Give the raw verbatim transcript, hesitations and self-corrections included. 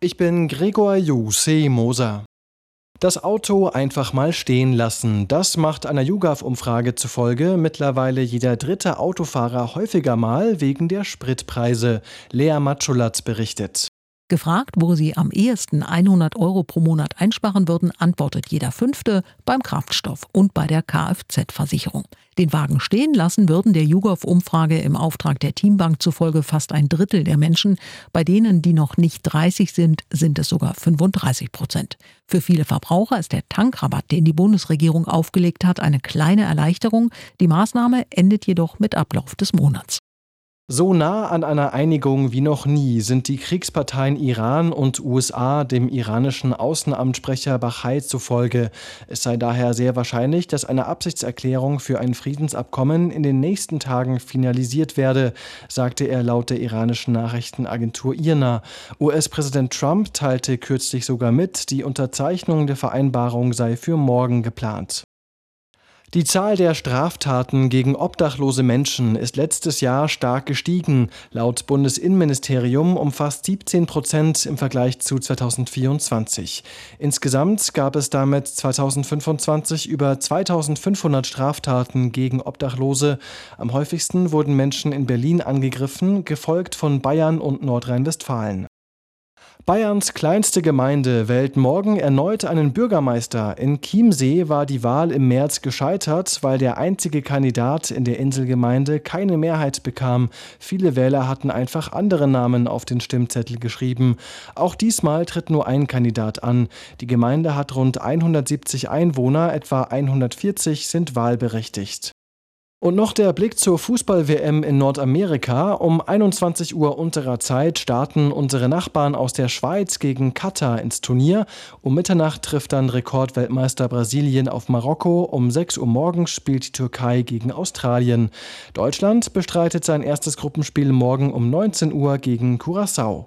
Ich bin Gregor Jussi Moser. Das Auto einfach mal stehen lassen. Das macht einer YouGov-Umfrage zufolge mittlerweile jeder dritte Autofahrer häufiger mal wegen der Spritpreise. Lea Matschulatz berichtet. Gefragt, wo sie am ehesten hundert Euro pro Monat einsparen würden, antwortet jeder Fünfte beim Kraftstoff und bei der Kfz-Versicherung. Den Wagen stehen lassen würden der YouGov-Umfrage im Auftrag der Teambank zufolge fast ein Drittel der Menschen. Bei denen, die noch nicht dreißig sind, sind es sogar fünfunddreißig Prozent. Für viele Verbraucher ist der Tankrabatt, den die Bundesregierung aufgelegt hat, eine kleine Erleichterung. Die Maßnahme endet jedoch mit Ablauf des Monats. So nah an einer Einigung wie noch nie sind die Kriegsparteien Iran und U S A dem iranischen Außenamtssprecher Bachai zufolge. Es sei daher sehr wahrscheinlich, dass eine Absichtserklärung für ein Friedensabkommen in den nächsten Tagen finalisiert werde, sagte er laut der iranischen Nachrichtenagentur I R N A. U S-Präsident Trump teilte kürzlich sogar mit, die Unterzeichnung der Vereinbarung sei für morgen geplant. Die Zahl der Straftaten gegen obdachlose Menschen ist letztes Jahr stark gestiegen. Laut Bundesinnenministerium um fast siebzehn Prozent im Vergleich zu zweitausendvierundzwanzig. Insgesamt gab es damit zweitausendfünfundzwanzig über zweitausendfünfhundert Straftaten gegen Obdachlose. Am häufigsten wurden Menschen in Berlin angegriffen, gefolgt von Bayern und Nordrhein-Westfalen. Bayerns kleinste Gemeinde wählt morgen erneut einen Bürgermeister. In Chiemsee war die Wahl im März gescheitert, weil der einzige Kandidat in der Inselgemeinde keine Mehrheit bekam. Viele Wähler hatten einfach andere Namen auf den Stimmzettel geschrieben. Auch diesmal tritt nur ein Kandidat an. Die Gemeinde hat rund hundertsiebzig Einwohner, etwa hundertvierzig sind wahlberechtigt. Und noch der Blick zur Fußball-W M in Nordamerika. Um einundzwanzig Uhr unserer Zeit starten unsere Nachbarn aus der Schweiz gegen Katar ins Turnier. Um Mitternacht trifft dann Rekordweltmeister Brasilien auf Marokko. Um sechs Uhr morgens spielt die Türkei gegen Australien. Deutschland bestreitet sein erstes Gruppenspiel morgen um neunzehn Uhr gegen Curaçao.